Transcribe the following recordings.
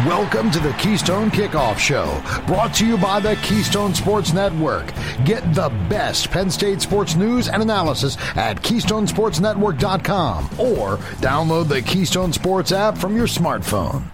Welcome to the Keystone Kickoff Show, brought to you by the Keystone Sports Network. Get the best Penn State sports news and analysis at KeystonesportsNetwork.com or download the Keystone Sports app from your smartphone.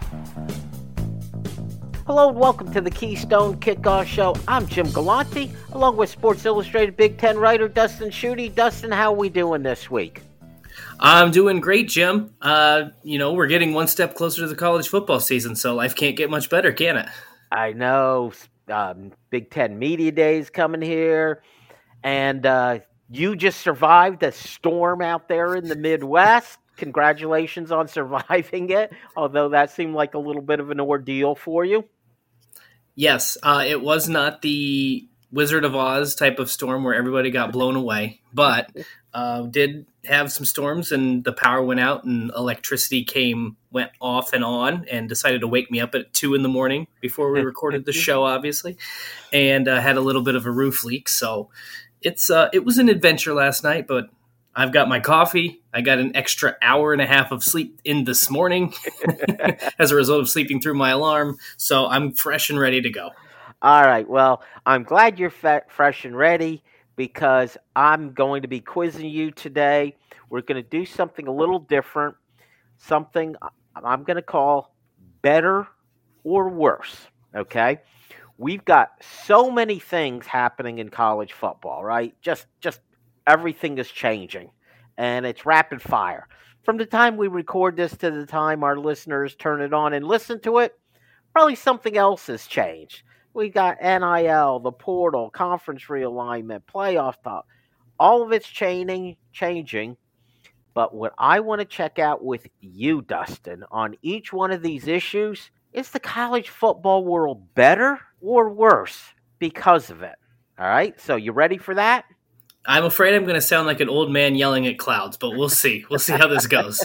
Hello and welcome to the Keystone Kickoff Show. I'm Jim Galante, along with Sports Illustrated Big Ten writer Dustin Schutte. Dustin, how are we doing this week? I'm doing great, Jim. We're getting one step closer to the college football season, so life can't get much better, can it? I know. Big Ten Media Days coming here, and you just survived a storm out there in the Midwest. Congratulations on surviving it, although that seemed like a little bit of an ordeal for you. Yes, it was not the Wizard of Oz type of storm where everybody got blown away, but did have some storms and the power went out and electricity went off and on and decided to wake me up at 2 a.m. before we recorded the show, obviously, and had a little bit of a roof leak. So it was an adventure last night, but I've got my coffee. I got an extra hour and a half of sleep in this morning as a result of sleeping through my alarm. So I'm fresh and ready to go. All right. Well, I'm glad you're fresh and ready because I'm going to be quizzing you today. We're going to do something a little different, something I'm going to call better or worse, okay? We've got so many things happening in college football, right? Just everything is changing, and it's rapid fire. From the time we record this to the time our listeners turn it on and listen to it, probably something else has changed. We got NIL, the portal, conference realignment, playoff talk. All of it's changing. But what I want to check out with you, Dustin, on each one of these issues, is the college football world better or worse because of it? All right, so you ready for that? I'm afraid I'm going to sound like an old man yelling at clouds, but we'll see. We'll see how this goes.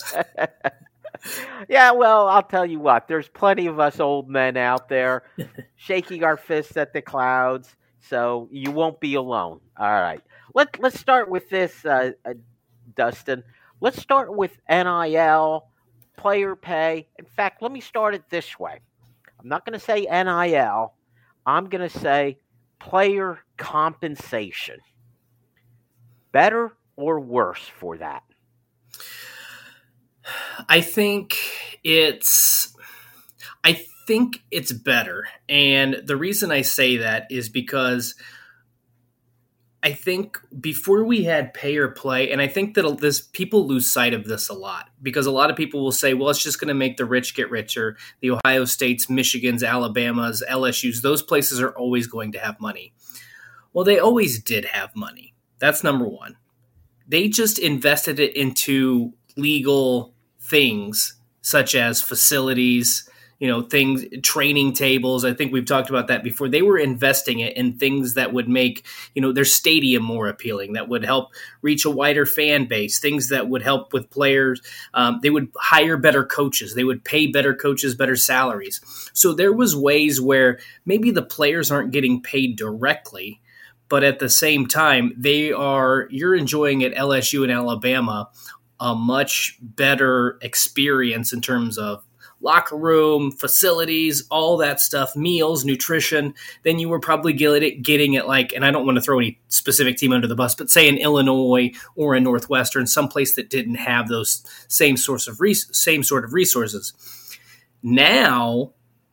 Yeah, well, I'll tell you what. There's plenty of us old men out there shaking our fists at the clouds, so you won't be alone. All right. Let's start with this, Dustin. Let's start with NIL, player pay. In fact, let me start it this way. I'm not going to say NIL. I'm going to say player compensation. Better or worse for that? I think it's better. And the reason I say that is because I think before we had pay or play, and I think that people lose sight of this a lot because a lot of people will say, well, it's just going to make the rich get richer. The Ohio States, Michigans, Alabamas, LSUs, those places are always going to have money. Well, they always did have money. That's number one. They just invested it into legal things such as facilities, things, training tables. I think we've talked about that before. They were investing it in things that would make, their stadium more appealing, that would help reach a wider fan base, things that would help with players. They would hire better coaches. They would pay better coaches, better salaries. So there was ways where maybe the players aren't getting paid directly, but at the same time, you're enjoying at LSU and Alabama a much better experience in terms of locker room, facilities, all that stuff, meals, nutrition, than you were probably getting at and I don't want to throw any specific team under the bus, but say in Illinois or in Northwestern, someplace that didn't have those same sort of resources. Now,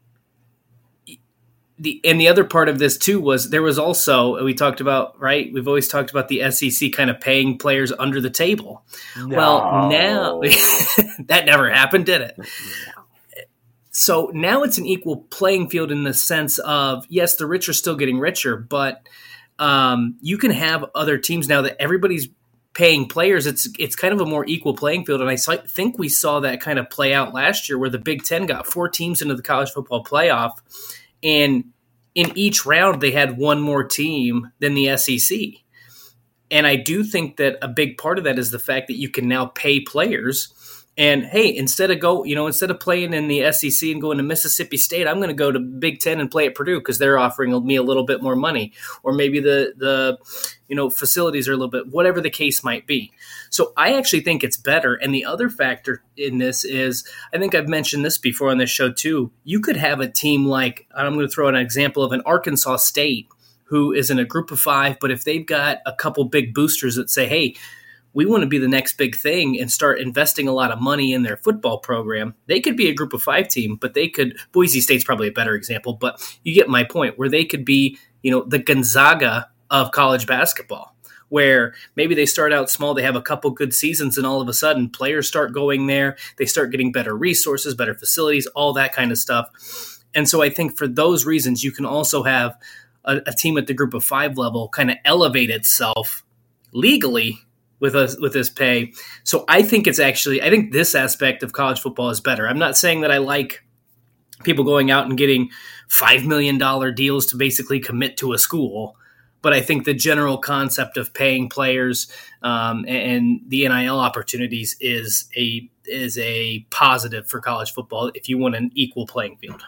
the other part of this too was there was also, we talked about, right? We've always talked about the SEC kind of paying players under the table. No. Well, now that never happened, did it? No. So now it's an equal playing field in the sense of, yes, the rich are still getting richer, but you can have other teams now that everybody's paying players. It's kind of a more equal playing field. And I think we saw that kind of play out last year where the Big Ten got 4 teams into the college football playoff. And in each round, they had one more team than the SEC. And I do think that a big part of that is the fact that you can now pay players And hey, instead of playing in the SEC and going to Mississippi State, I'm going to go to Big Ten and play at Purdue because they're offering me a little bit more money, or maybe the facilities are a little bit, whatever the case might be. So I actually think it's better. And the other factor in this is, I think I've mentioned this before on this show too. You could have a team like, I'm going to throw an example of an Arkansas State who is in a group of 5, but if they've got a couple big boosters that say, hey, we want to be the next big thing and start investing a lot of money in their football program, they could be a group of 5 team, but Boise State's probably a better example, but you get my point, where they could be, the Gonzaga of college basketball, where maybe they start out small, they have a couple good seasons, and all of a sudden players start going there, they start getting better resources, better facilities, all that kind of stuff. And so I think for those reasons, you can also have a team at the group of 5 level kind of elevate itself legally with this pay. So I think I think this aspect of college football is better. I'm not saying that I like people going out and getting $5 million deals to basically commit to a school, but I think the general concept of paying players and the NIL opportunities is a positive for college football if you want an equal playing field.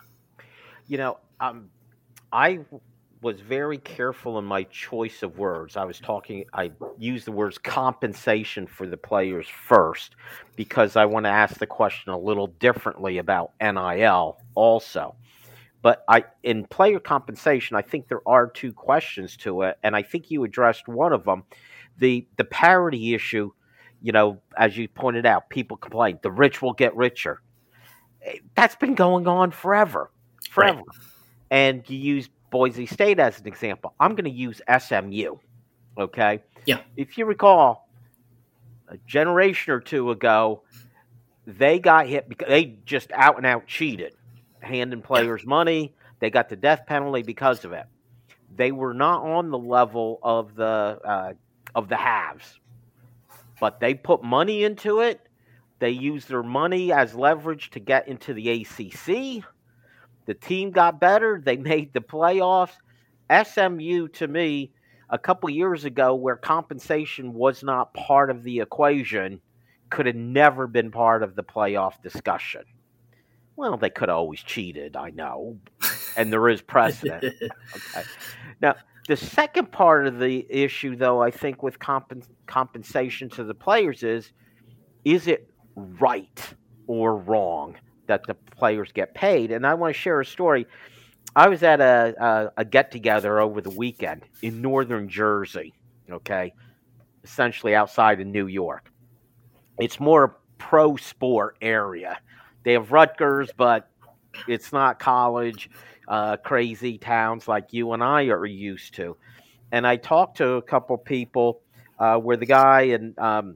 I was very careful in my choice of words. I used the words compensation for the players first because I want to ask the question a little differently about NIL also. But in player compensation, I think there are 2 questions to it, and I think you addressed one of them. The parity issue, as you pointed out, people complain, the rich will get richer. That's been going on forever. Right. And you use Boise State as an example. I'm going to use SMU, okay? Yeah. If you recall, a generation or 2 ago, they got hit because they just out and out cheated, handing players money. They got the death penalty because of it. They were not on the level of the haves, but they put money into it. They used their money as leverage to get into the ACC. The team got better. They made the playoffs. SMU, to me, a couple years ago, where compensation was not part of the equation, could have never been part of the playoff discussion. Well, they could have always cheated, I know, and there is precedent. Okay. Now, the second part of the issue, though, I think with compensation to the players is it right or wrong that the players get paid? And I want to share a story. I was at a get-together over the weekend in northern Jersey, okay, essentially outside of New York. It's more a pro-sport area. They have Rutgers, but it's not college, crazy towns like you and I are used to. And I talked to a couple people where the guy and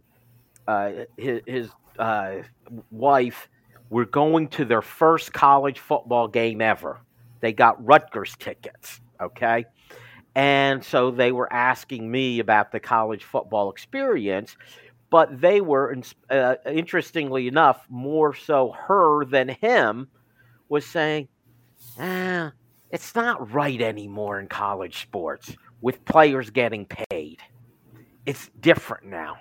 his wife were going to their first college football game ever. They got Rutgers tickets, okay? And so they were asking me about the college football experience, but they were, interestingly enough, more so her than him, was saying, it's not right anymore in college sports with players getting paid. It's different now.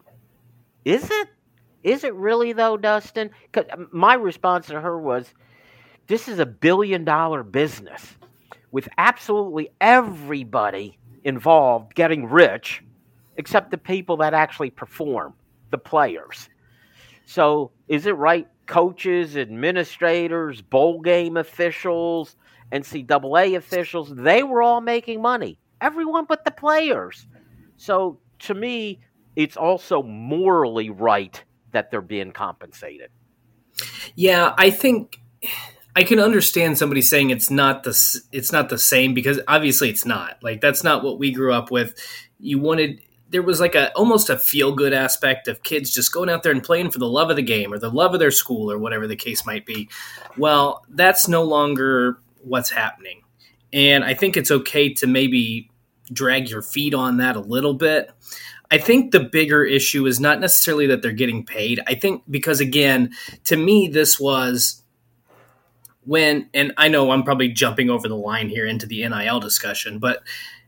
Is it? Is it really, though, Dustin? 'Cause my response to her was, this is $1 billion business with absolutely everybody involved getting rich except the people that actually perform, the players. So is it right? Coaches, administrators, bowl game officials, NCAA officials, they were all making money. Everyone but the players. So to me, it's also morally right that they're being compensated. Yeah, I think I can understand somebody saying it's not the same, because obviously it's not. Like, that's not what we grew up with. There was like almost a feel good aspect of kids just going out there and playing for the love of the game or the love of their school or whatever the case might be. Well, that's no longer what's happening. And I think it's okay to maybe drag your feet on that a little bit. I think the bigger issue is not necessarily that they're getting paid. I think because, again, to me, this was when, and I know I'm probably jumping over the line here into the NIL discussion, but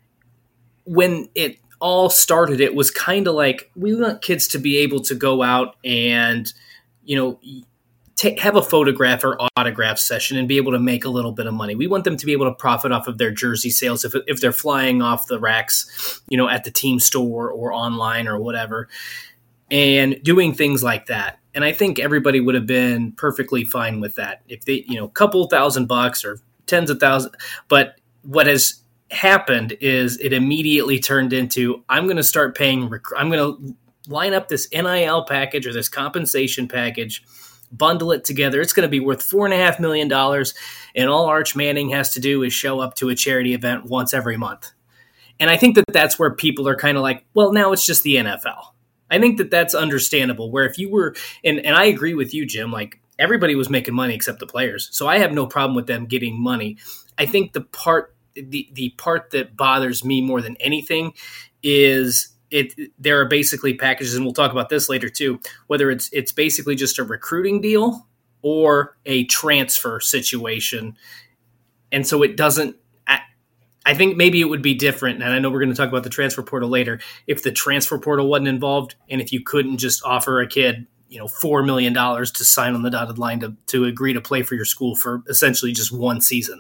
when it all started, it was kind of like, we want kids to be able to go out and, have a photograph or autograph session and be able to make a little bit of money. We want them to be able to profit off of their jersey sales if they're flying off the racks, at the team store or online or whatever, and doing things like that. And I think everybody would have been perfectly fine with that if they, a couple $1,000 or tens of thousands. But what has happened is it immediately turned into, I'm going to start paying, I'm going to line up this NIL package or this compensation package, bundle it together. It's going to be worth $4.5 million. And all Arch Manning has to do is show up to a charity event once every month. And I think that that's where people are kind of like, well, now it's just the NFL. I think that that's understandable, where if you were, and I agree with you, Jim, like everybody was making money except the players. So I have no problem with them getting money. I think the part that bothers me more than anything is there are basically packages, and we'll talk about this later too, whether it's basically just a recruiting deal or a transfer situation. And so it doesn't, I think maybe it would be different, and I know we're going to talk about the transfer portal later, if the transfer portal wasn't involved and if you couldn't just offer a kid, $4 million to sign on the dotted line to agree to play for your school for essentially just one season.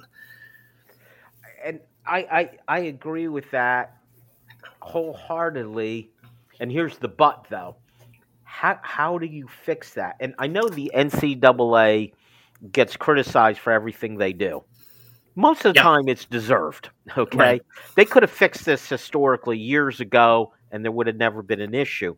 And I agree with that wholeheartedly. And here's the but, though. How do you fix that? And I know the NCAA gets criticized for everything they do. Most of the time, it's deserved, okay? Right. They could have fixed this historically years ago, and there would have never been an issue.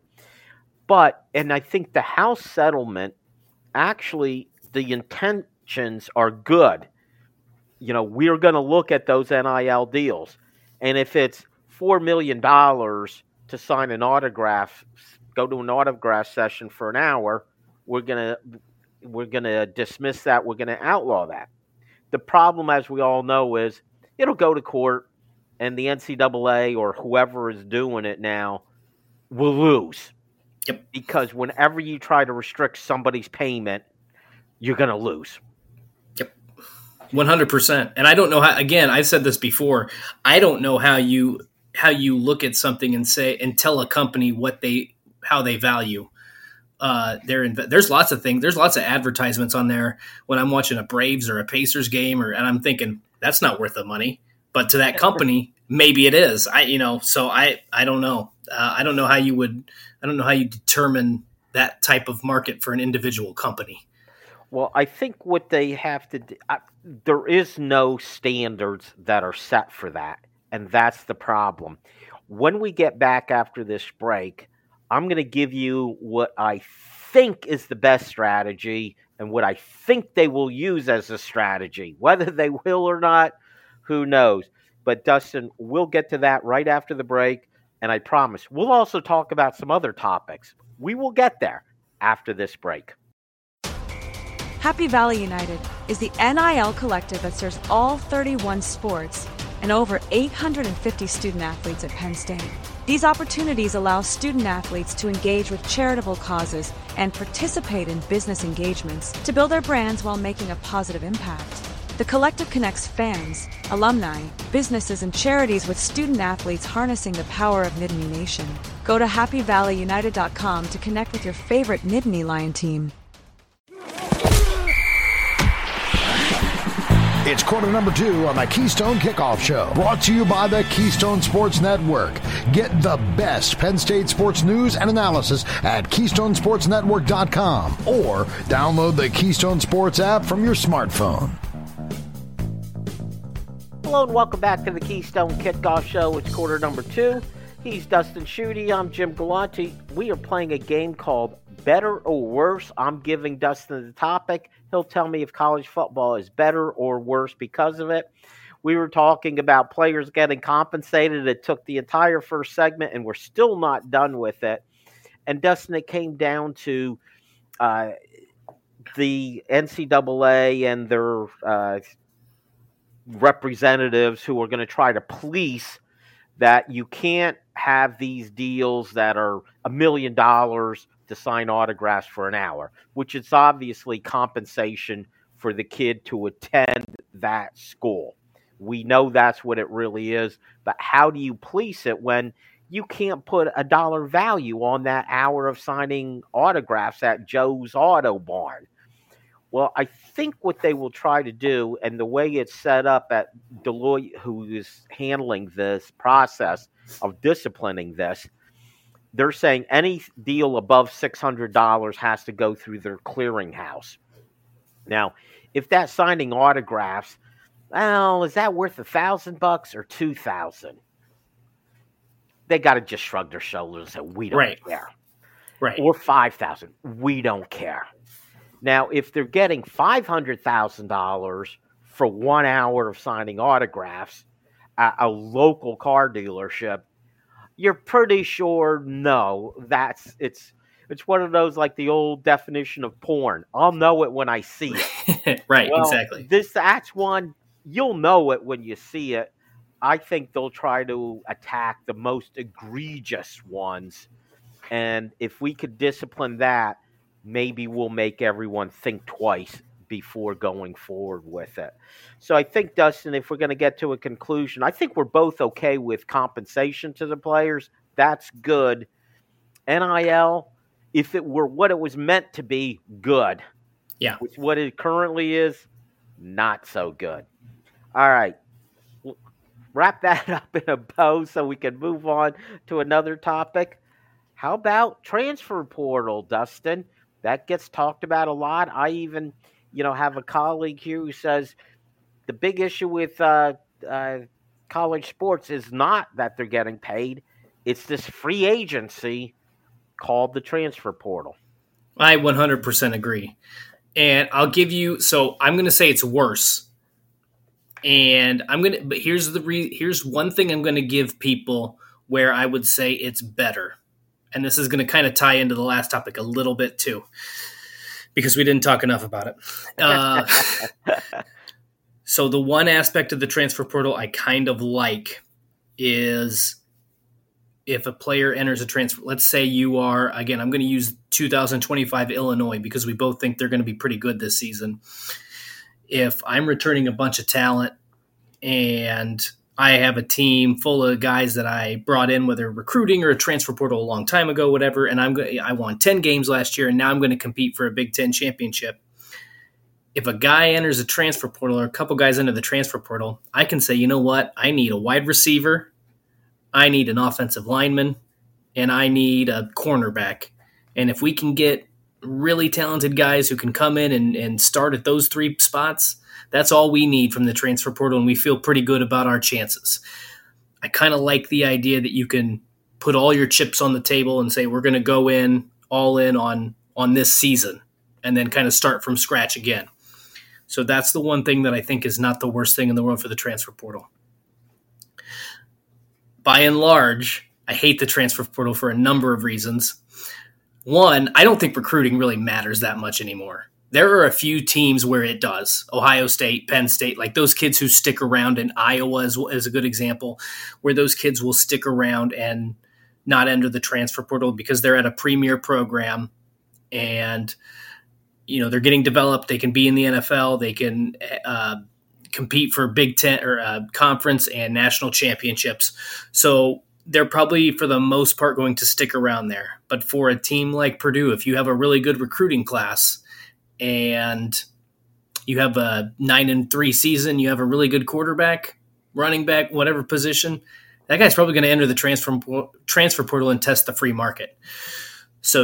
And I think the House settlement, actually, the intentions are good. We're going to look at those NIL deals. And if it's $4 million to sign an autograph, go to an autograph session for an hour, we're going to dismiss that. We're going to outlaw that. The problem, as we all know, is it'll go to court, and the NCAA or whoever is doing it now will lose. Yep. Because whenever you try to restrict somebody's payment, you're going to lose. Yep. 100%. And I don't know how, again, I've said this before, I don't know how you look at something and tell a company how they value there's lots of things. There's lots of advertisements on there when I'm watching a Braves or a Pacers game, and I'm thinking that's not worth the money, but to that company, maybe it is. So I don't know. I don't know how you determine that type of market for an individual company. Well, I think what they have to do, there is no standards that are set for that, and that's the problem. When we get back after this break, I'm going to give you what I think is the best strategy and what I think they will use as a strategy. Whether they will or not, who knows? But Dustin, we'll get to that right after the break, and I promise we'll also talk about some other topics. We will get there after this break. Happy Valley United is the NIL collective that serves all 31 sports and over 850 student athletes at Penn State. These opportunities allow student athletes to engage with charitable causes and participate in business engagements to build their brands while making a positive impact. The collective connects fans, alumni, businesses, and charities with student athletes harnessing the power of Nittany Nation. Go to happyvalleyunited.com to connect with your favorite Nittany Lion team. It's quarter number 2 on the Keystone Kickoff Show, brought to you by the Keystone Sports Network. Get the best Penn State sports news and analysis at KeystoneSportsNetwork.com or download the Keystone Sports app from your smartphone. Hello and welcome back to the Keystone Kickoff Show. It's quarter number 2. He's Dustin Schutte. I'm Jim Galante. We are playing a game called Better or Worse. I'm giving Dustin the topic. He'll tell me if college football is better or worse because of it. We were talking about players getting compensated. It took the entire first segment, and we're still not done with it. And Dustin, it came down to the NCAA and their representatives who are going to try to police that you can't have these deals that are $1 million to sign autographs for an hour, which is obviously compensation for the kid to attend that school. We know that's what it really is, but how do you police it when you can't put a dollar value on that hour of signing autographs at Joe's Auto Barn. Well, I think what they will try to do, and the way it's set up at Deloitte, who is handling this process of disciplining this, they're saying any deal above $600 has to go through their clearinghouse. Now, if that signing autographs, well, is that worth $1,000 or $2,000? They got to just shrug their shoulders and say, we don't care. Right. Or $5,000, we don't care. Now, if they're getting $500,000 for 1 hour of signing autographs at a local car dealership, you're pretty sure, no, it's one of those like the old definition of porn. I'll know it when I see it. Right, well, exactly. That's one, you'll know it when you see it. I think they'll try to attack the most egregious ones. And if we could discipline that, maybe we'll make everyone think twice before going forward with it. So I think, Dustin, if we're going to get to a conclusion, I think we're both okay with compensation to the players. That's good. NIL, if it were what it was meant to be, good. Yeah. With what it currently is, not so good. All right. Wrap that up in a bow so we can move on to another topic. How about transfer portal, Dustin? That gets talked about a lot. I even, have a colleague here who says the big issue with college sports is not that they're getting paid. It's this free agency called the transfer portal. I 100% agree. And I'll give you, so I'm going to say it's worse. And but here's one thing I'm going to give people where I would say it's better. And this is going to kind of tie into the last topic a little bit too, because we didn't talk enough about it. So the one aspect of the transfer portal I kind of like is if a player enters a transfer, let's say you are, again, I'm going to use 2025 Illinois because we both think they're going to be pretty good this season. If I'm returning a bunch of talent and I have a team full of guys that I brought in, whether recruiting or a transfer portal a long time ago, whatever, and I won 10 games last year, and now I'm going to compete for a Big Ten championship. If a guy enters a transfer portal or a couple guys enter the transfer portal, I can say, you know what? I need a wide receiver, I need an offensive lineman, and I need a cornerback. And if we can get really talented guys who can come in and start at those three spots, that's all we need from the transfer portal, and we feel pretty good about our chances. I kind of like the idea that you can put all your chips on the table and say we're going to go all in on this season and then kind of start from scratch again. So that's the one thing that I think is not the worst thing in the world for the transfer portal. By and large, I hate the transfer portal for a number of reasons. One, I don't think recruiting really matters that much anymore. There are a few teams where it does. Ohio State, Penn State, like those kids who stick around, and Iowa is a good example, where those kids will stick around and not enter the transfer portal because they're at a premier program and they're getting developed. They can be in the NFL. They can compete for Big Ten or conference and national championships. So they're probably, for the most part, going to stick around there. But for a team like Purdue, if you have a really good recruiting class and you have a 9-3 season, you have a really good quarterback, running back, whatever position, that guy's probably going to enter the transfer portal and test the free market. So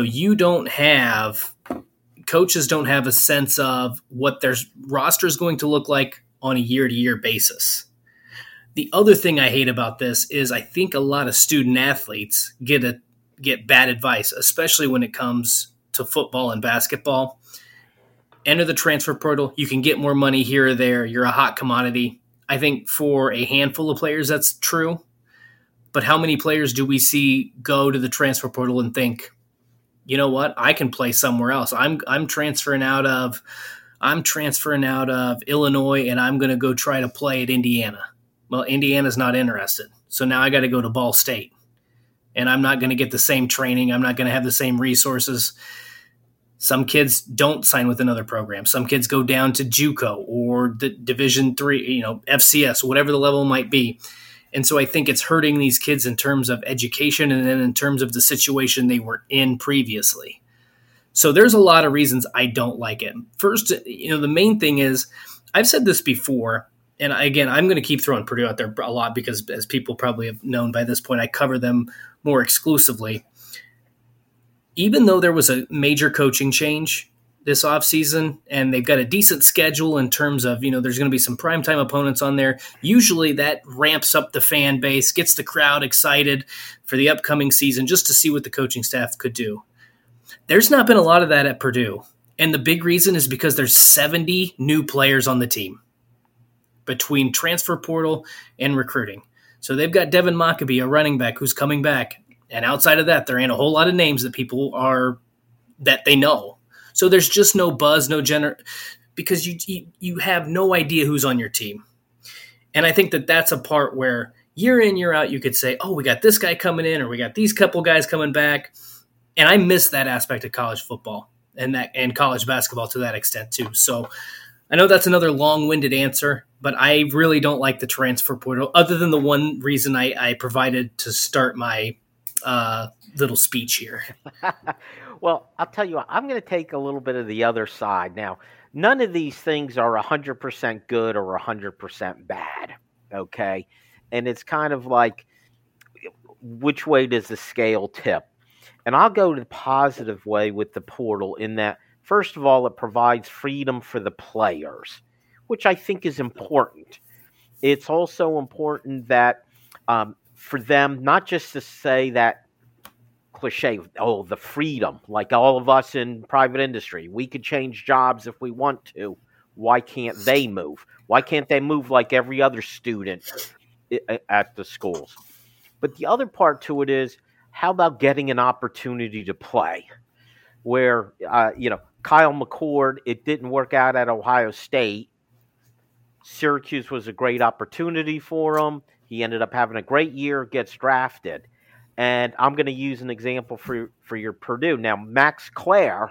coaches don't have a sense of what their roster is going to look like on a year-to-year basis. The other thing I hate about this is I think a lot of student athletes get bad advice, especially when it comes to football and basketball. Enter the transfer portal. You can get more money here or there. You're a hot commodity. I think for a handful of players, that's true. But how many players do we see go to the transfer portal and think, you know what, I can play somewhere else. I'm transferring out of Illinois and I'm going to go try to play at Indiana. Well, Indiana's not interested. So now I got to go to Ball State. And I'm not going to get the same training. I'm not going to have the same resources. Some kids don't sign with another program. Some kids go down to JUCO or the Division III, FCS, whatever the level might be. And so I think it's hurting these kids in terms of education and then in terms of the situation they were in previously. So there's a lot of reasons I don't like it. First, the main thing is, I've said this before, and again, I'm going to keep throwing Purdue out there a lot because, as people probably have known by this point, I cover them more exclusively. Even though there was a major coaching change this offseason, and they've got a decent schedule in terms of, there's going to be some primetime opponents on there. Usually that ramps up the fan base, gets the crowd excited for the upcoming season just to see what the coaching staff could do. There's not been a lot of that at Purdue. And the big reason is because there's 70 new players on the team between transfer portal and recruiting. So they've got Devin Mockabee, a running back who's coming back. And outside of that, there ain't a whole lot of names that they know. So there's just no buzz, because you have no idea who's on your team. And I think that that's a part where year in, year out, you could say, oh, we got this guy coming in, or we got these couple guys coming back. And I miss that aspect of college football and college basketball to that extent too. So I know that's another long-winded answer, but I really don't like the transfer portal, other than the one reason I provided to start my little speech here. Well, I'll tell you what, I'm going to take a little bit of the other side. Now, none of these things are 100% good or 100% bad, okay? And it's kind of like, which way does the scale tip? And I'll go to the positive way with the portal in that, first of all, it provides freedom for the players, which I think is important. It's also important that for them, not just to say that cliche, oh, the freedom, like all of us in private industry, we could change jobs if we want to. Why can't they move? Why can't they move like every other student at the schools? But the other part to it is, how about getting an opportunity to play? Where, Kyle McCord, it didn't work out at Ohio State. Syracuse was a great opportunity for him. He ended up having a great year, gets drafted. And I'm going to use an example for your Purdue. Now, Max Clare,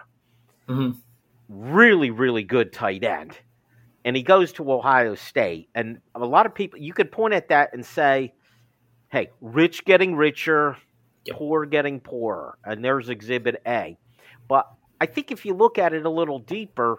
really, really good tight end. And he goes to Ohio State. And a lot of people, you could point at that and say, hey, rich getting richer, poor getting poorer. And there's Exhibit A. But I think if you look at it a little deeper,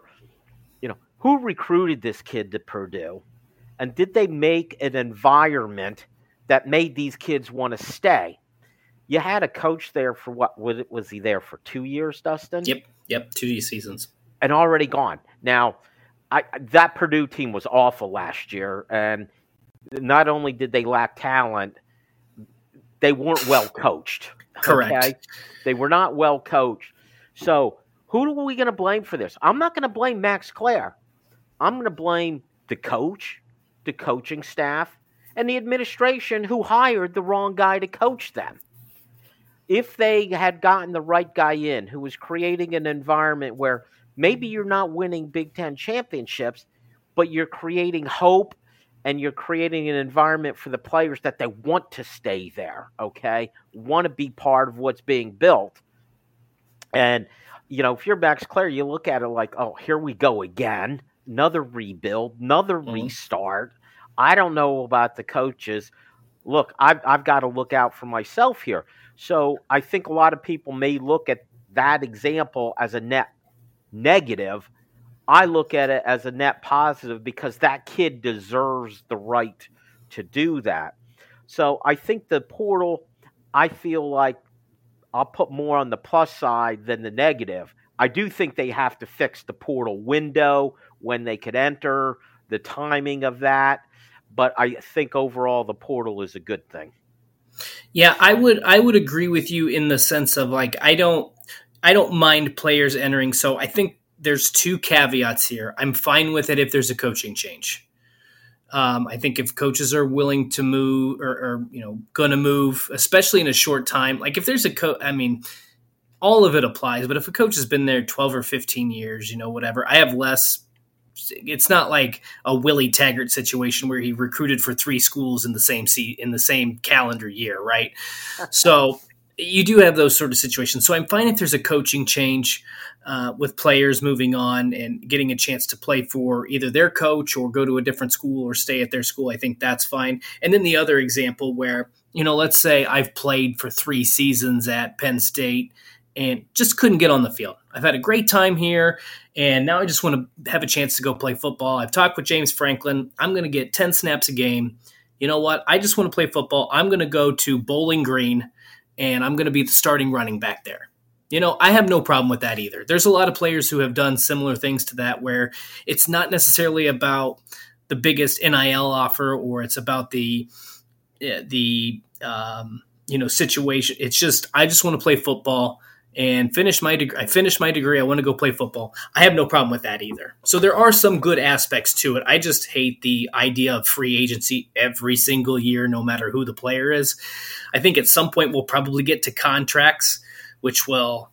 who recruited this kid to Purdue? And did they make an environment that made these kids want to stay? You had a coach there for what? Was he there for 2 years, Dustin? Yep, 2 seasons. And already gone. Now, that Purdue team was awful last year. And not only did they lack talent, they weren't well coached. Correct. Okay? They were not well coached. So who are we going to blame for this? I'm not going to blame Max Clare. I'm going to blame the coach, the coaching staff, and the administration who hired the wrong guy to coach them. If they had gotten the right guy in who was creating an environment where maybe you're not winning Big Ten championships, but you're creating hope and you're creating an environment for the players that they want to stay there, okay? Want to be part of what's being built. And, if you're Max Clare, you look at it like, oh, here we go again. Another rebuild, another restart. I don't know about the coaches. Look, I've got to look out for myself here. So I think a lot of people may look at that example as a net negative. I look at it as a net positive because that kid deserves the right to do that. So I think the portal, I feel like I'll put more on the plus side than the negative. I do think they have to fix the portal window, when they could enter, the timing of that. But I think overall the portal is a good thing. Yeah, I would agree with you in the sense of like I don't mind players entering. So I think there's two caveats here. I'm fine with it if there's a coaching change. I think if coaches are willing to move or going to move, especially in a short time, like if there's a coach, all of it applies. But if a coach has been there 12 or 15 years, whatever, I have less. It's not like a Willie Taggart situation where he recruited for 3 schools in the same calendar year, right? So you do have those sort of situations. So I'm fine if there's a coaching change with players moving on and getting a chance to play for either their coach or go to a different school or stay at their school. I think that's fine. And then the other example where, let's say I've played for 3 seasons at Penn State and just couldn't get on the field. I've had a great time here, and now I just want to have a chance to go play football. I've talked with James Franklin. I'm going to get 10 snaps a game. You know what? I just want to play football. I'm going to go to Bowling Green, and I'm going to be the starting running back there. I have no problem with that either. There's a lot of players who have done similar things to that where it's not necessarily about the biggest NIL offer or it's about the situation. It's just, I just want to play football and finish my degree. I finished my degree. I want to go play football. I have no problem with that either. So there are some good aspects to it. I just hate the idea of free agency every single year, no matter who the player is. I think at some point we'll probably get to contracts, which will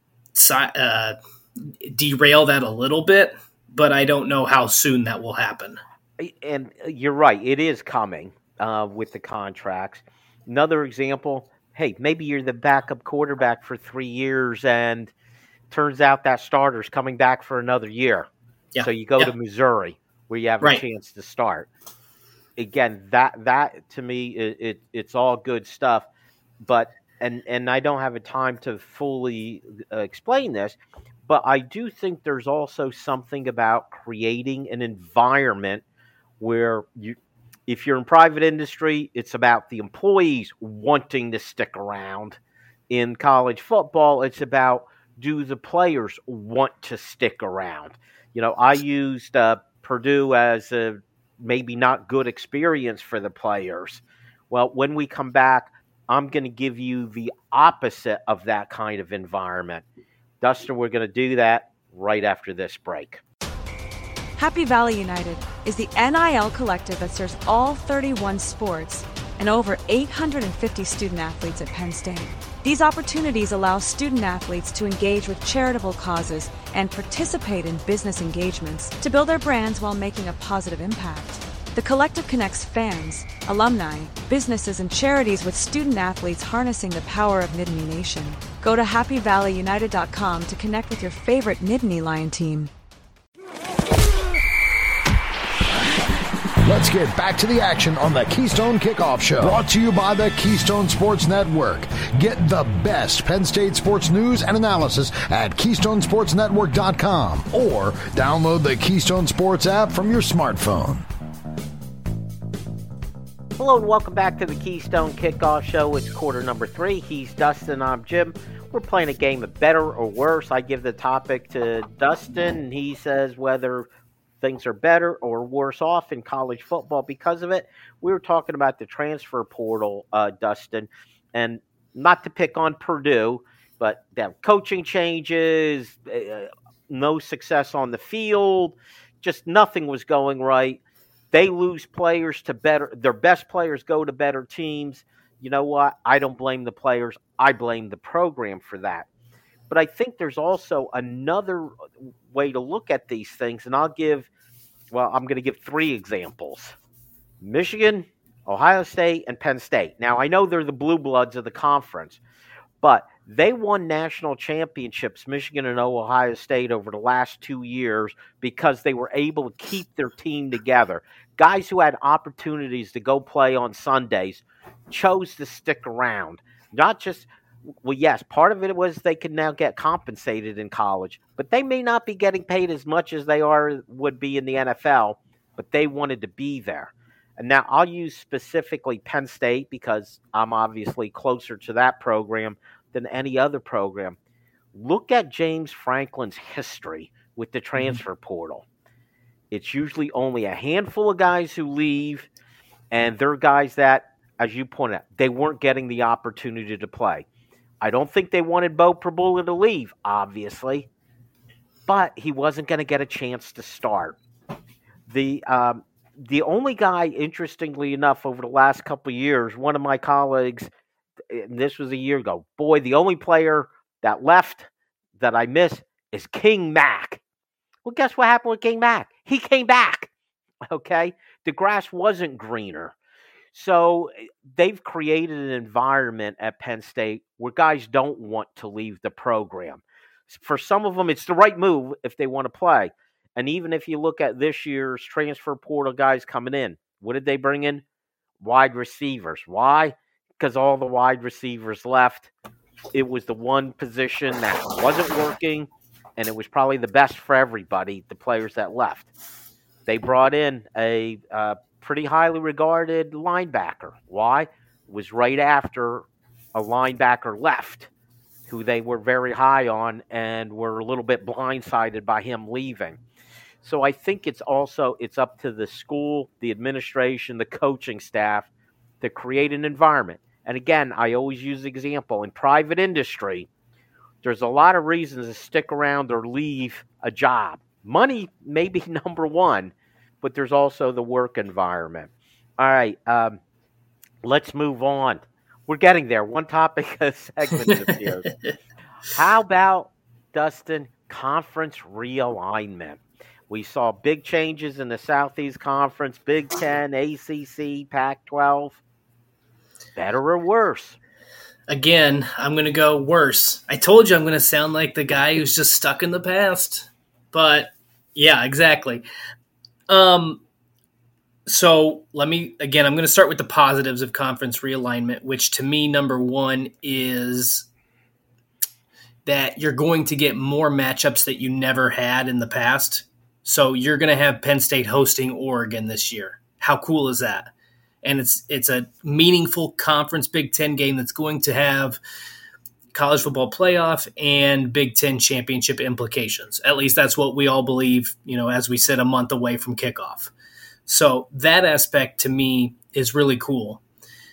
derail that a little bit, but I don't know how soon that will happen. And you're right. It is coming with the contracts. Another example, hey, maybe you're the backup quarterback for 3 years and turns out that starter's coming back for another year. Yeah. So you go to Missouri where you have a chance to start. Again, that to me, it's all good stuff. But and I don't have a time to fully explain this, but I do think there's also something about creating an environment where if you're in private industry, it's about the employees wanting to stick around. In college football, it's about, do the players want to stick around? I used Purdue as a maybe not good experience for the players. Well, when we come back, I'm going to give you the opposite of that kind of environment. Dustin, we're going to do that right after this break. Happy Valley United is the NIL collective that serves all 31 sports and over 850 student athletes at Penn State. These opportunities allow student athletes to engage with charitable causes and participate in business engagements to build their brands while making a positive impact. The collective connects fans, alumni, businesses, and charities with student athletes harnessing the power of Nittany Nation. Go to happyvalleyunited.com to connect with your favorite Nittany Lion team. Let's get back to the action on the Keystone Kickoff Show. Brought to you by the Keystone Sports Network. Get the best Penn State sports news and analysis at KeystoneSportsNetwork.com or download the Keystone Sports app from your smartphone. Hello and welcome back to the Keystone Kickoff Show. It's quarter number 3. He's Dustin, I'm Jim. We're playing a game of better or worse. I give the topic to Dustin, and he says whether things are better or worse off in college football because of it. We were talking about the transfer portal, Dustin, and not to pick on Purdue, but that coaching changes, no success on the field, just nothing was going right. They lose players to their best players go to better teams. You know what? I don't blame the players. I blame the program for that. But I think there's also another way to look at these things, and I'm going to give 3 examples. Michigan, Ohio State, and Penn State. Now, I know they're the blue bloods of the conference, but they won national championships, Michigan and Ohio State, over the last 2 years because they were able to keep their team together. Guys who had opportunities to go play on Sundays chose to stick around. Not just, well, yes, part of it was they could now get compensated in college, but they may not be getting paid as much as they would be in the NFL, but they wanted to be there. And now I'll use specifically Penn State because I'm obviously closer to that program than any other program. Look at James Franklin's history with the transfer portal. It's usually only a handful of guys who leave, and they're guys that, as you pointed out, they weren't getting the opportunity to play. I don't think they wanted Bo Prabula to leave, obviously, but he wasn't going to get a chance to start. The only guy, interestingly enough, over the last couple of years, one of my colleagues, and this was a year ago, the only player that left that I miss is King Mack. Well, guess what happened with King Mack? He came back, okay? The grass wasn't greener. So they've created an environment at Penn State where guys don't want to leave the program. For some of them, it's the right move if they want to play. And even if you look at this year's transfer portal guys coming in, what did they bring in? Wide receivers. Why? Because all the wide receivers left. It was the one position that wasn't working, and it was probably the best for everybody, the players that left. They brought in a pretty highly regarded linebacker. Why? It was right after a linebacker left, who they were very high on and were a little bit blindsided by him leaving. So I think it's up to the school, the administration, the coaching staff to create an environment. And again, I always use the example in private industry, there's a lot of reasons to stick around or leave a job. Money may be number one, but there's also the work environment. All right, let's move on. We're getting there. One topic a segment appears. How about, Dustin, conference realignment? We saw big changes in the Southeast Conference, Big Ten, ACC, Pac-12. Better or worse? Again, I'm going to go worse. I told you I'm going to sound like the guy who's just stuck in the past. But, yeah, exactly. So I'm going to start with the positives of conference realignment, which to me, number one is that you're going to get more matchups that you never had in the past. So you're going to have Penn State hosting Oregon this year. How cool is that? And it's a meaningful conference Big Ten game that's going to have college football playoff and Big Ten championship implications. At least that's what we all believe, as we sit a month away from kickoff. So that aspect to me is really cool.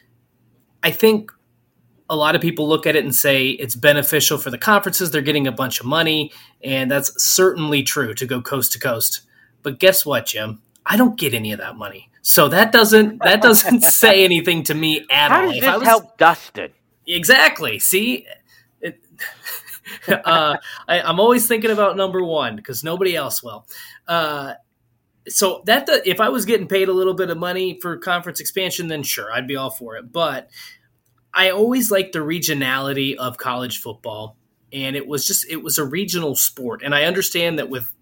I think a lot of people look at it and say it's beneficial for the conferences. They're getting a bunch of money, and that's certainly true to go coast to coast. But guess what, Jim? I don't get any of that money. So that doesn't say anything to me at all. How does this help Dustin? Exactly. See, I'm always thinking about number one because nobody else will. So that if I was getting paid a little bit of money for conference expansion, then sure, I'd be all for it. But I always liked the regionality of college football, and it was a regional sport. And I understand that with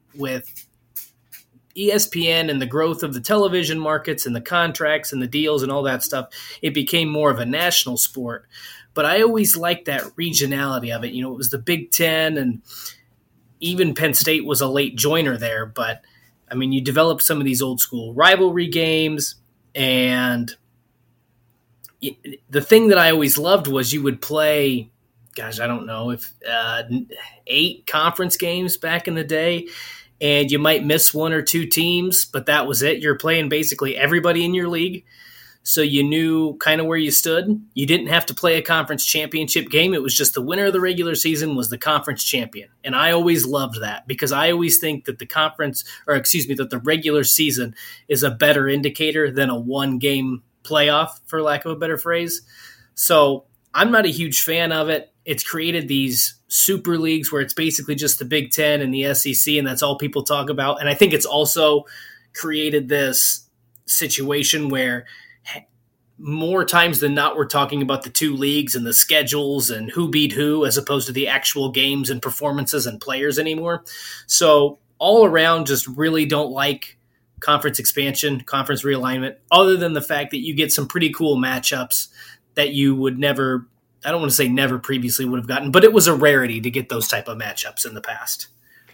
ESPN and the growth of the television markets and the contracts and the deals and all that stuff, it became more of a national sport. But I always liked that regionality of it. It was the Big Ten, and even Penn State was a late joiner there. But, I mean, you developed some of these old school rivalry games, and the thing that I always loved was you would play, gosh, I don't know, if 8 conference games back in the day, and you might miss one or two teams, but that was it. You're playing basically everybody in your league, so you knew kind of where you stood. You didn't have to play a conference championship game. It was just the winner of the regular season was the conference champion, and I always loved that because I always think that that the regular season is a better indicator than a one-game playoff, for lack of a better phrase. So I'm not a huge fan of it. It's created these super leagues where it's basically just the Big Ten and the SEC, and that's all people talk about. And I think it's also created this situation where more times than not, we're talking about the two leagues and the schedules and who beat who as opposed to the actual games and performances and players anymore. So all around, just really don't like conference expansion, conference realignment, other than the fact that you get some pretty cool matchups that you would never, I don't want to say never previously would have gotten, but it was a rarity to get those type of matchups in the past.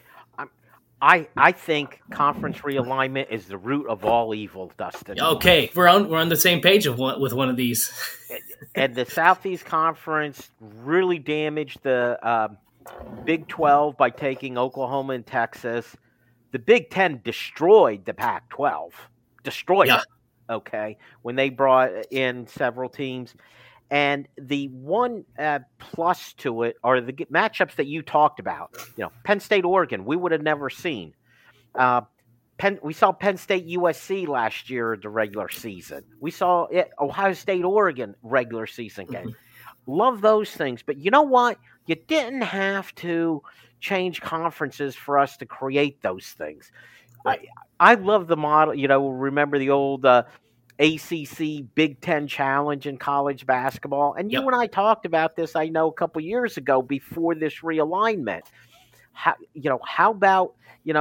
I think conference realignment is the root of all evil, Dustin. Okay, we're on the same page with one of these. And the Southeast Conference really damaged the Big 12 by taking Oklahoma and Texas. The Big Ten destroyed the Pac-12. Destroyed it, okay, when they brought in several teams. And the one plus to it are the matchups that you talked about. Penn State, Oregon, we would have never seen. We saw Penn State, USC last year in the regular season. We saw Ohio State, Oregon regular season game. Mm-hmm. Love those things. But you know what? You didn't have to change conferences for us to create those things. Right. I love the model. Remember the old ACC Big Ten Challenge in college basketball. And you Yep. and I talked about this, I know, a couple years ago before this realignment. How about,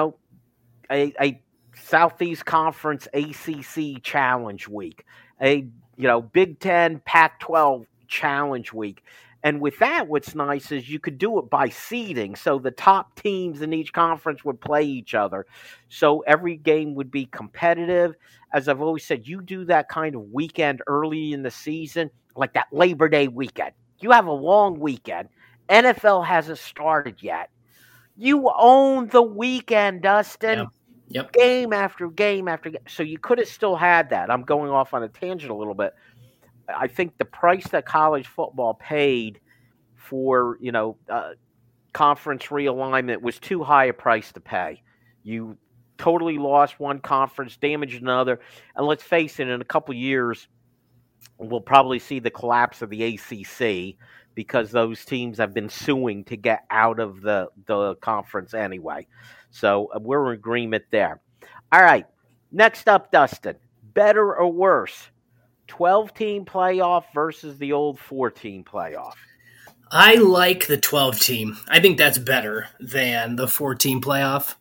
a Southeast Conference ACC Challenge Week, a Big Ten Pac-12 Challenge Week. And with that, what's nice is you could do it by seeding. So the top teams in each conference would play each other. So every game would be competitive. As I've always said, you do that kind of weekend early in the season, like that Labor Day weekend. You have a long weekend. NFL hasn't started yet. You own the weekend, Dustin. Yeah. Yep. Game after game after game. So you could have still had that. I'm going off on a tangent a little bit. I think the price that college football paid for, conference realignment was too high a price to pay. You totally lost one conference, damaged another. And let's face it, in a couple of years, we'll probably see the collapse of the ACC because those teams have been suing to get out of the conference anyway. So we're in agreement there. All right. Next up, Dustin. Better or worse? 12-team playoff versus the old 4-team playoff. I like the 12-team. I think that's better than the 4-team playoff.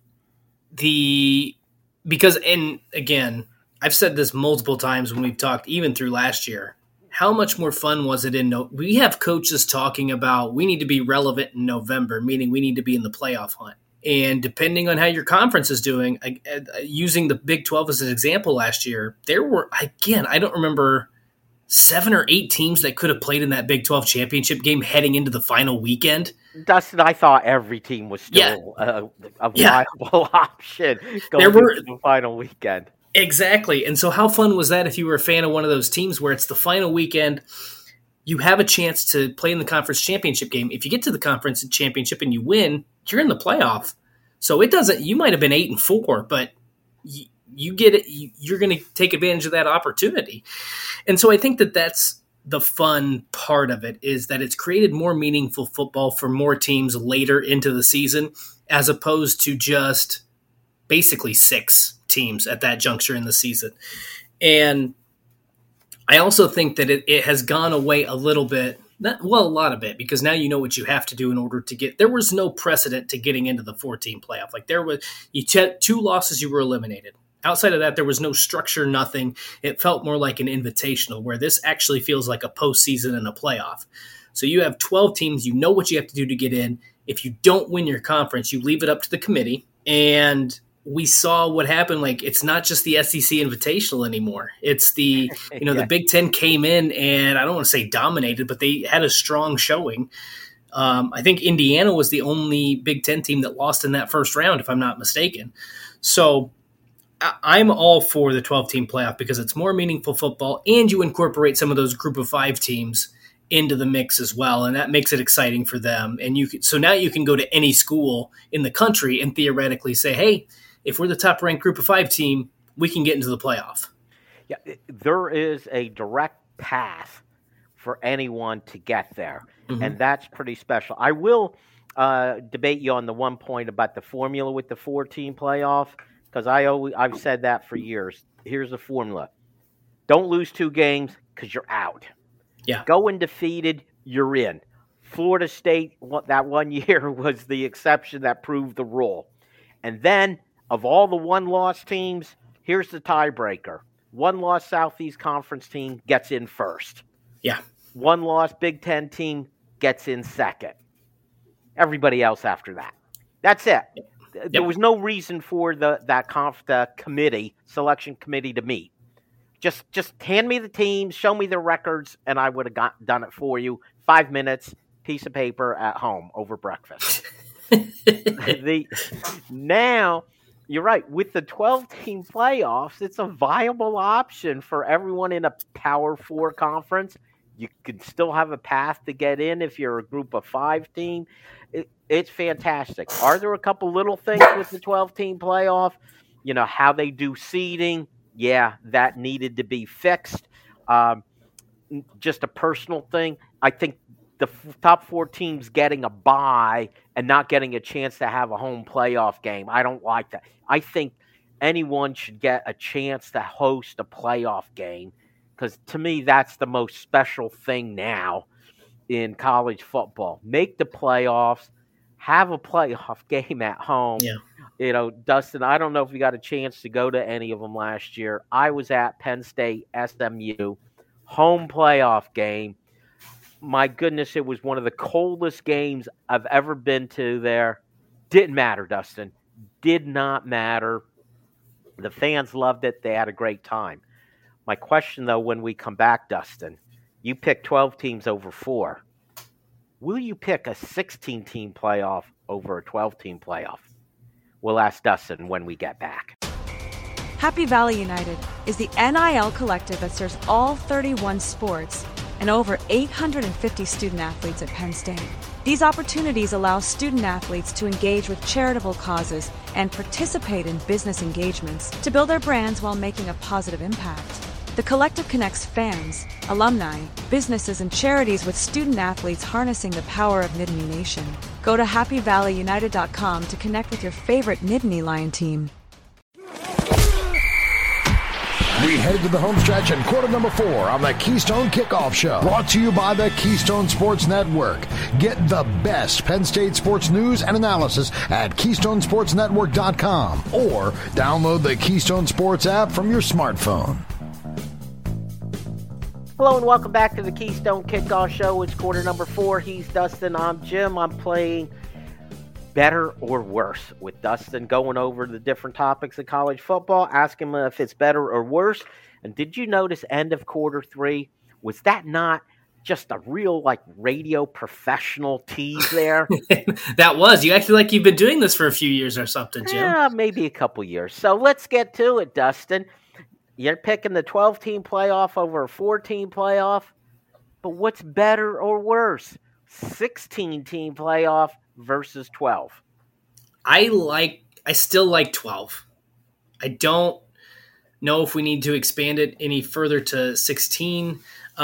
Because again, I've said this multiple times when we've talked, even through last year. How much more fun was it we have coaches talking about we need to be relevant in November, meaning we need to be in the playoff hunt. And depending on how your conference is doing, using the Big 12 as an example last year, there were, again, I don't remember 7 or 8 teams that could have played in that Big 12 championship game heading into the final weekend. Dustin, I thought every team was still a viable option going into the final weekend. Exactly. And so how fun was that if you were a fan of one of those teams where it's the final weekend, you have a chance to play in the conference championship game. If you get to the conference championship and you win, you're in the playoff. So you might have been 8-4, but you get it. You're going to take advantage of that opportunity. And so I think that that's the fun part of it, is that it's created more meaningful football for more teams later into the season, as opposed to just basically 6 teams at that juncture in the season. And I also think that it has gone away a little bit, a lot of it, because now you know what you have to do in order to get. There was no precedent to getting into the 4-team playoff. Like you had 2 losses, you were eliminated. Outside of that, there was no structure, nothing. It felt more like an invitational, where this actually feels like a postseason and a playoff. So you have 12 teams. You know what you have to do to get in. If you don't win your conference, you leave it up to the committee. And we saw what happened. Like, it's not just the SEC Invitational anymore. It's the Big Ten came in and I don't want to say dominated, but they had a strong showing. I think Indiana was the only Big Ten team that lost in that first round, if I'm not mistaken. So I'm all for the 12-team playoff because it's more meaningful football, and you incorporate some of those group of 5 teams into the mix as well, and that makes it exciting for them. And so now you can go to any school in the country and theoretically say, hey, if we're the top-ranked group of 5 team, we can get into the playoff. Yeah, there is a direct path for anyone to get there, and that's pretty special. I will debate you on the one point about the formula with the 4-team playoff, because I've said that for years. Here's the formula. Don't lose 2 games because you're out. Yeah. Go undefeated, you're in. Florida State, that one year, was the exception that proved the rule. And then, of all the 1-loss teams, here's the tiebreaker. 1-loss Southeast Conference team gets in first. Yeah. 1-loss Big Ten team gets in second. Everybody else after that. That's it. Yep. There was no reason for the selection committee to meet. Just hand me the teams, show me the records, and I would have done it for you. 5 minutes, piece of paper at home over breakfast. Now, you're right. With the 12-team playoffs, it's a viable option for everyone in a Power 4 conference. You could still have a path to get in if you're a group of 5 team. It's fantastic. Are there a couple little things with the 12-team playoff? How they do seeding. Yeah, that needed to be fixed. Just a personal thing. I think the top 4 teams getting a bye and not getting a chance to have a home playoff game, I don't like that. I think anyone should get a chance to host a playoff game, because to me, that's the most special thing now in college football. Make the playoffs, have a playoff game at home. Yeah. You know, Dustin, I don't know if you got a chance to go to any of them last year. I was at Penn State, SMU, home playoff game. My goodness, it was one of the coldest games I've ever been to there. Didn't matter, Dustin. Did not matter. The fans loved it. They had a great time. My question, though, when we come back, Dustin, you pick 12 teams over 4. Will you pick a 16-team playoff over a 12-team playoff? We'll ask Dustin when we get back. Happy Valley United is the NIL collective that serves all 31 sports and over 850 student athletes at Penn State. These opportunities allow student athletes to engage with charitable causes and participate in business engagements to build their brands while making a positive impact. The collective connects fans, alumni, businesses, and charities with student athletes harnessing the power of Nittany Nation. Go to happyvalleyunited.com to connect with your favorite Nittany Lion team. We head to the home stretch and quarter number 4 on the Keystone Kickoff Show. Brought to you by the Keystone Sports Network. Get the best Penn State sports news and analysis at KeystonesportsNetwork.com or download the Keystone Sports app from your smartphone. Hello and welcome back to the Keystone Kickoff Show. It's quarter number 4. He's Dustin. I'm Jim. I'm playing better or worse with Dustin, going over the different topics of college football, ask him if it's better or worse. And did you notice end of quarter 3? Was that not just a real radio professional tease there? That was. You acted like you've been doing this for a few years or something, Jim. Yeah, maybe a couple years. So let's get to it, Dustin. You're picking the 12-team playoff over a 4-team playoff. But what's better or worse? 16-team playoff versus 12. I still like 12. I don't know if we need to expand it any further to 16.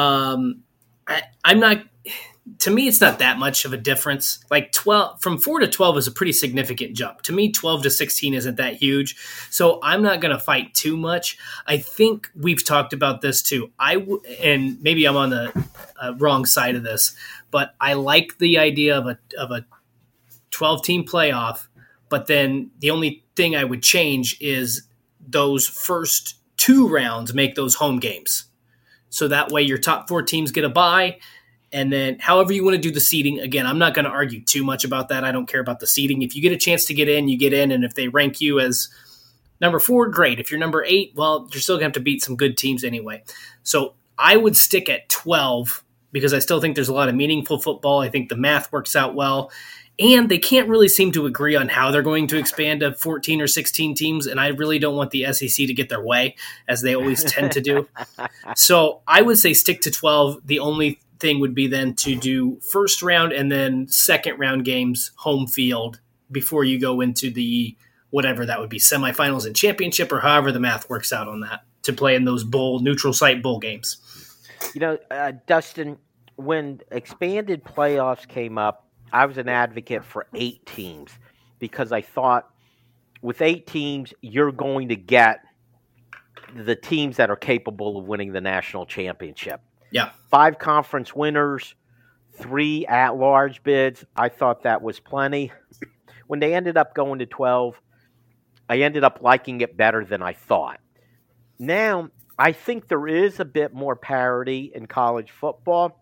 I'm not. To me, it's not that much of a difference. 12 from 4 to 12 is a pretty significant jump. To me, 12 to 16 isn't that huge. So I'm not going to fight too much. I think we've talked about this too. And maybe I'm on the wrong side of this, but I like the idea of a 12-team playoff. But then the only thing I would change is those first 2 rounds make those home games. So that way your top 4 teams get a bye. And then however you want to do the seeding, again, I'm not going to argue too much about that. I don't care about the seeding. If you get a chance to get in, you get in. And if they rank you as number 4, great. If you're number 8, well, you're still going to have to beat some good teams anyway. So I would stick at 12 because I still think there's a lot of meaningful football. I think the math works out well. And they can't really seem to agree on how they're going to expand to 14 or 16 teams. And I really don't want the SEC to get their way, as they always tend to do. So I would say stick to 12. The only thing would be then to do first round and then second round games home field before you go into the whatever that would be, semifinals and championship, or however the math works out on that, to play in those neutral site bowl games. You know, Dustin, when expanded playoffs came up, I was an advocate for 8 teams because I thought with 8 teams, you're going to get the teams that are capable of winning the national championship. Yeah. 5 conference winners, 3 at-large bids. I thought that was plenty. When they ended up going to 12, I ended up liking it better than I thought. Now, I think there is a bit more parity in college football.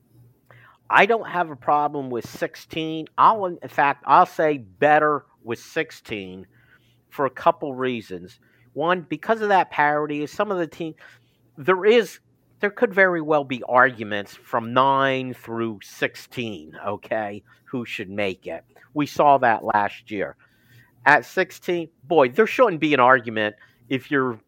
I don't have a problem with 16. I'll say better with 16 for a couple reasons. One, because of that parity, some of the teams, there could very well be arguments from 9 through 16, okay, who should make it. We saw that last year. At 16, boy, there shouldn't be an argument if you're,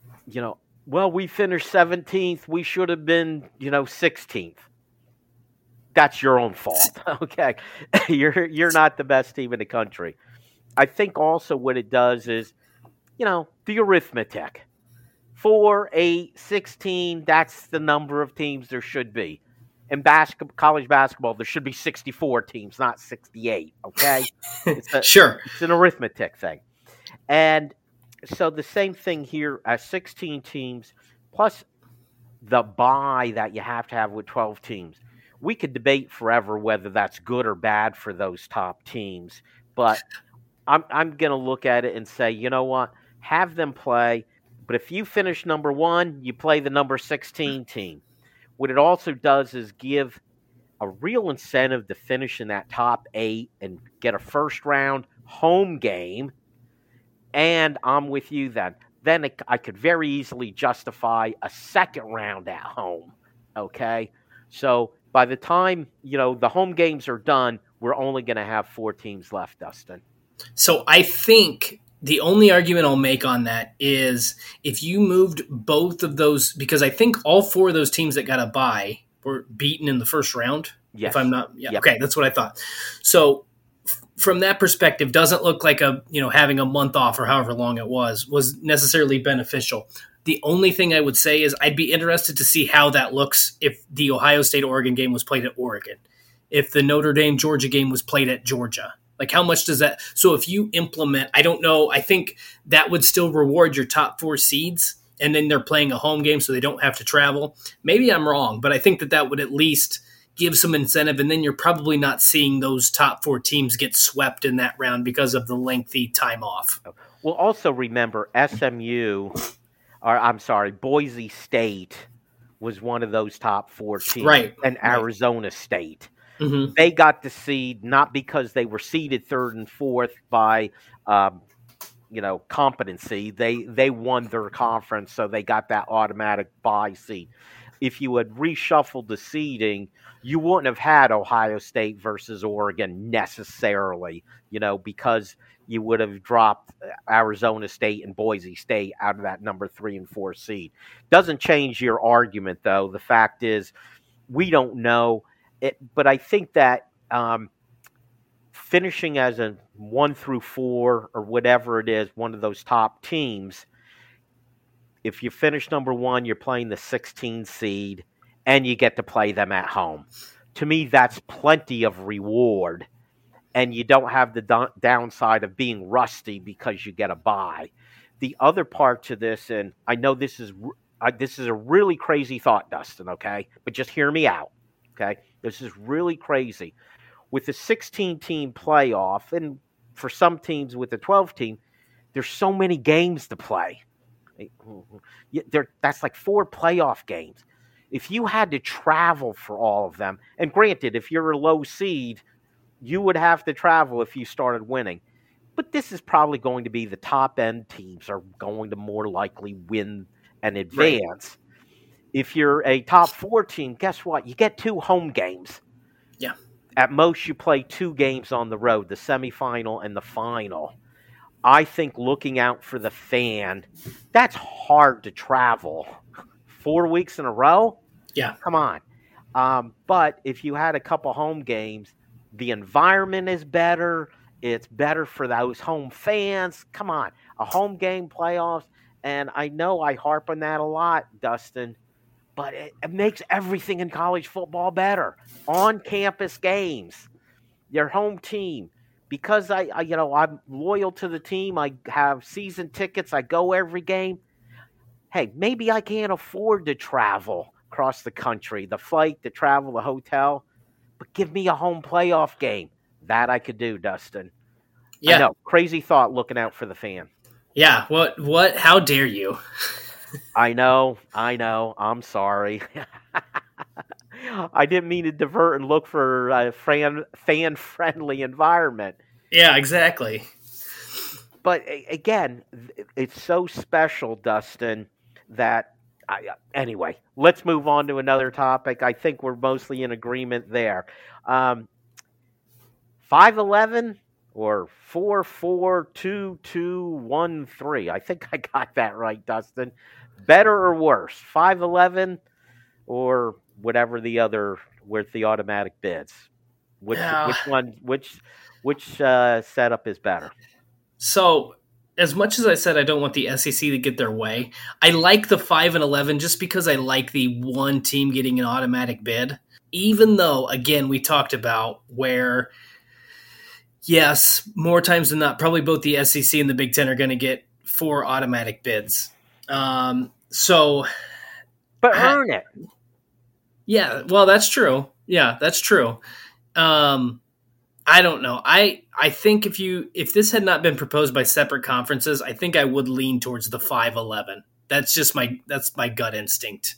we finished 17th, we should have been, 16th. That's your own fault, okay? You're not the best team in the country. I think also what it does is, the arithmetic. 4, 8, 16, that's the number of teams there should be. In college basketball, there should be 64 teams, not 68, okay? Sure. It's an arithmetic thing. And So the same thing here as 16 teams plus the bye that you have to have with 12 teams. We could debate forever whether that's good or bad for those top teams, but I'm going to look at it and say, you know what? Have them play, but if you finish number 1, you play the number 16 team. What it also does is give a real incentive to finish in that top 8 and get a first round home game. And I'm with you then. Then I could very easily justify a second round at home. Okay? So by the time, the home games are done, we're only going to have 4 teams left, Dustin. So I think the only argument I'll make on that is if you moved both of those, because I think all 4 of those teams that got a bye were beaten in the first round. Yes. If I'm not, yeah. Yep. Okay, that's what I thought. So from that perspective, doesn't look like having a month off or however long it was necessarily beneficial. The only thing I would say is I'd be interested to see how that looks if the Ohio State-Oregon game was played at Oregon, if the Notre Dame-Georgia game was played at Georgia. Like, how much does that – so if you implement – I don't know. I think that would still reward your top 4 seeds, and then they're playing a home game so they don't have to travel. Maybe I'm wrong, but I think that would at least give some incentive, and then you're probably not seeing those top 4 teams get swept in that round because of the lengthy time off. Well, also remember Boise State was one of those top 4 teams. Right. And Arizona State. Mm-hmm. They got the seed not because they were seeded 3rd and 4th by, competency. They won their conference, so they got that automatic bye seed. If you had reshuffled the seeding, you wouldn't have had Ohio State versus Oregon necessarily, because you would have dropped Arizona State and Boise State out of that number 3 and 4 seed. Doesn't change your argument, though. The fact is, we don't know it, but I think that finishing as a 1 through 4 or whatever it is, one of those top teams, if you finish number 1, you're playing the 16 seed, and you get to play them at home. To me, that's plenty of reward, and you don't have the downside of being rusty because you get a bye. The other part to this, and I know this is a really crazy thought, Dustin, okay? But just hear me out, okay? This is really crazy. With the 16-team playoff, and for some teams with the 12-team, there's so many games to play. That's like 4 playoff games. If you had to travel for all of them, and granted, if you're a low seed, you would have to travel if you started winning. But this is probably going to be the top-end teams are going to more likely win and advance. Right. If you're a top 4 team, guess what? You get 2 home games. Yeah. At most, you play 2 games on the road, the semifinal and the final. I think looking out for the fan, that's hard to travel 4 weeks in a row. Yeah. Come on. But if you had a couple home games, the environment is better. It's better for those home fans. Come on. A home game playoffs. And I know I harp on that a lot, Dustin, but it makes everything in college football better. On-campus games, your home team. Because I'm loyal to the team, I have season tickets, I go every game. Hey, maybe I can't afford to travel across the country, the flight, the travel, the hotel, but give me a home playoff game. That I could do, Dustin. Yeah. I know, crazy thought looking out for the fan. Yeah, what, how dare you? I know, I'm sorry. I didn't mean to divert and look for a fan-friendly environment. Yeah, exactly. But again, it's so special, Dustin, that anyway, let's move on to another topic. I think we're mostly in agreement there. 5-11 or 4-4-2-2-1-3. I think I got that right, Dustin. Better or worse, 5-11 or whatever the other with the automatic bids? Which setup is better? So, as much as I said I don't want the SEC to get their way, I like the 5-11 just because I like the one team getting an automatic bid. Even though, again, we talked about where, yes, more times than not, probably both the SEC and the Big Ten are going to get for automatic bids. But earn it. Yeah, well, that's true. Yeah, that's true. I don't know. I think if this had not been proposed by separate conferences, I think I would lean towards the 5-11. That's my gut instinct.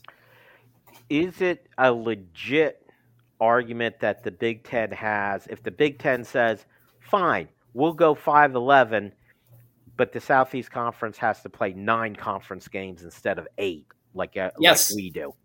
Is it a legit argument that the Big Ten has? If the Big Ten says, fine, we'll go 5-11, but the Southeast Conference has to play 9 conference games instead of 8, like we do.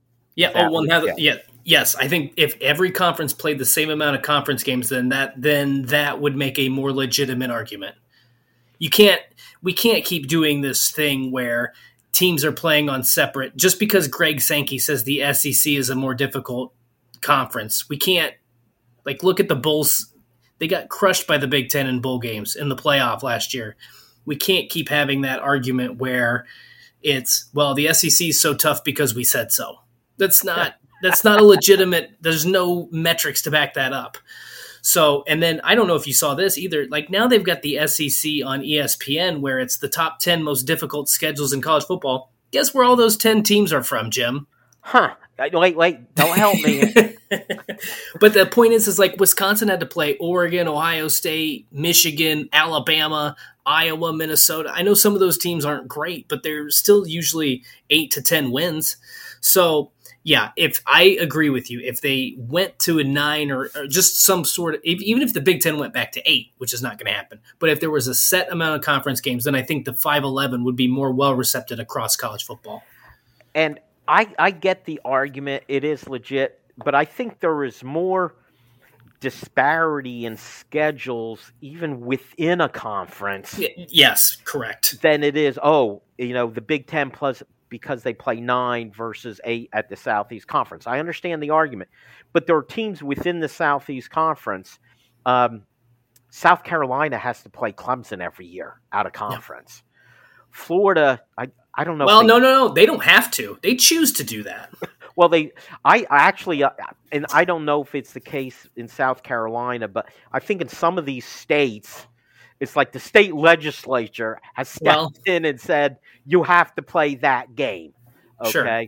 Yeah. Yes. I think if every conference played the same amount of conference games, then that would make a more legitimate argument. We can't keep doing this thing where teams are playing on separate, just because Greg Sankey says the SEC is a more difficult conference. We can't, look at the Bulls. They got crushed by the Big Ten in bowl games in the playoff last year. We can't keep having that argument where it's, well, the SEC is so tough because we said so. That's not a legitimate, there's no metrics to back that up. So, and then I don't know if you saw this either. Now they've got the SEC on ESPN where it's the top 10 most difficult schedules in college football. Guess where all those 10 teams are from, Jim? Huh. Wait, don't help me. But the point is Wisconsin had to play Oregon, Ohio State, Michigan, Alabama, Iowa, Minnesota. I know some of those teams aren't great, but they're still usually 8 to 10 wins. So, yeah, if I agree with you, if they went to a 9 or just some sort of, even if the Big Ten went back to 8, which is not going to happen, but if there was a set amount of conference games, then I think the 5-11 would be more well-received across college football. And I get the argument. It is legit, but I think there is more disparity in schedules even within a conference. Yes, correct. Than it is, the Big Ten plus because they play 9 versus 8 at the Southeast Conference. I understand the argument, but there are teams within the Southeast Conference. South Carolina has to play Clemson every year out of conference. Yeah. Florida, I don't know. Well, no, they don't have to. They choose to do that. Well, I actually, and I don't know if it's the case in South Carolina, but I think in some of these states, it's like the state legislature has stepped in and said, you have to play that game. Okay. Sure.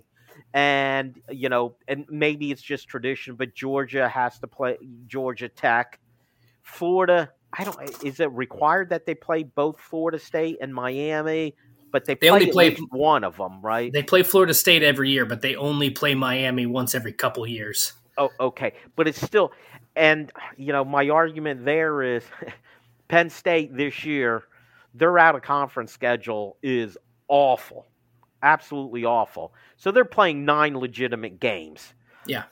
And, and maybe it's just tradition, but Georgia has to play Georgia Tech. Florida, is it required that they play both Florida State and Miami? But they only play one of them, right? They play Florida State every year, but they only play Miami once every couple years. Oh, okay. But it's still, and, my argument there is Penn State this year, their out-of-conference schedule is awful, absolutely awful. So they're playing 9 legitimate games. Yeah.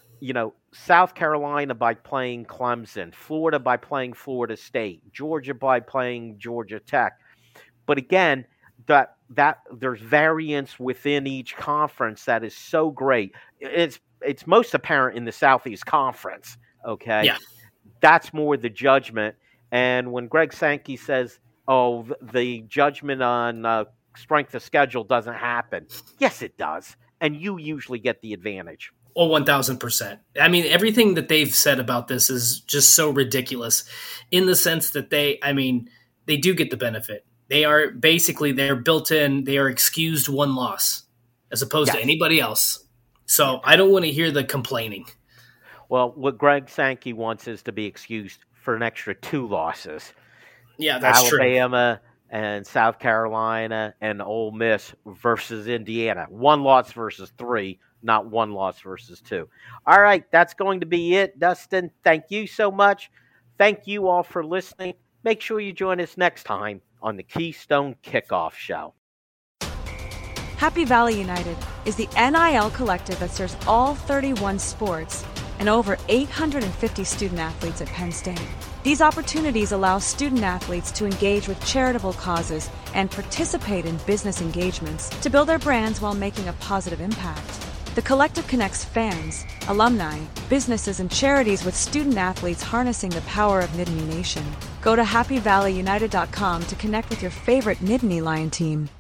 South Carolina by playing Clemson, Florida by playing Florida State, Georgia by playing Georgia Tech. But again, that there's variance within each conference that is so great. It's most apparent in the Southeast Conference, okay? Yeah. That's more the judgment. And when Greg Sankey says, the judgment on strength of schedule doesn't happen, yes, it does. And you usually get the advantage. Oh, 1,000%. I mean, everything that they've said about this is just so ridiculous in the sense that they do get the benefit. They're built in, they are excused one loss as opposed to anybody else. So I don't want to hear the complaining. Well, what Greg Sankey wants is to be excused for an extra 2 losses. Yeah, that's true. Alabama and South Carolina and Ole Miss versus Indiana. 1 loss versus 3, not 1 loss versus 2. All right, that's going to be it. Dustin, thank you so much. Thank you all for listening. Make sure you join us next time on the Keystone Kickoff Show. Happy Valley United is the NIL collective that serves all 31 sports and over 850 student athletes at Penn State. These opportunities allow student athletes to engage with charitable causes and participate in business engagements to build their brands while making a positive impact. The collective connects fans, alumni, businesses, and charities with student athletes harnessing the power of Nittany Nation. Go to happyvalleyunited.com to connect with your favorite Nittany Lion team.